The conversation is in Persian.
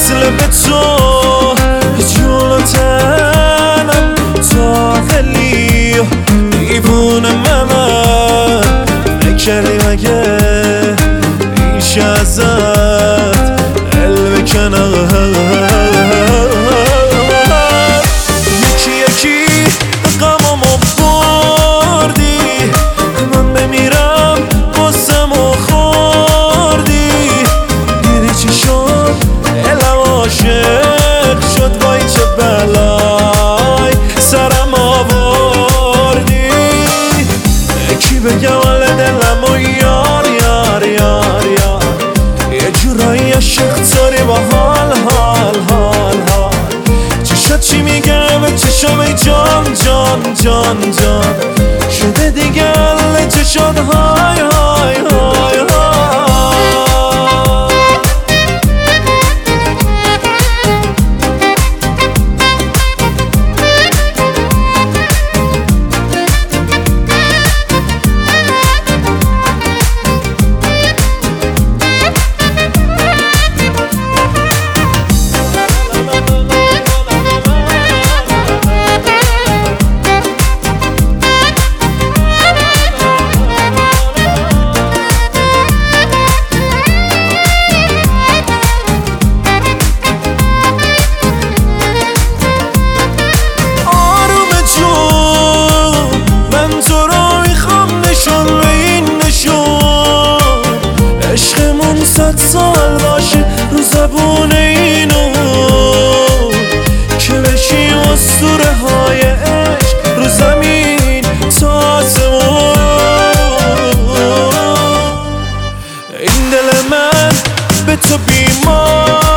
وصل به تو جلوتنم تا خیلی دیوونه من نکردی مگه میشه ازت دل بکنم یکی یکی غمامو بردی من بمیرم قصه‌مو خوردی دیدی چی شد دلم عاشق شد وای چه بلای سرم آوردی کی بگم حال دلمو یار یار یار یار یه جورایی عاشق داری با حال حال حال حال چشات چی میگه به چشام ای جان جان جان جان شده دیگه حل چشات های های های های صد سال باشه رو زبون اینو که بشی اسطوره های عشق رو زمین تا آسمون این دل من به تو بیمار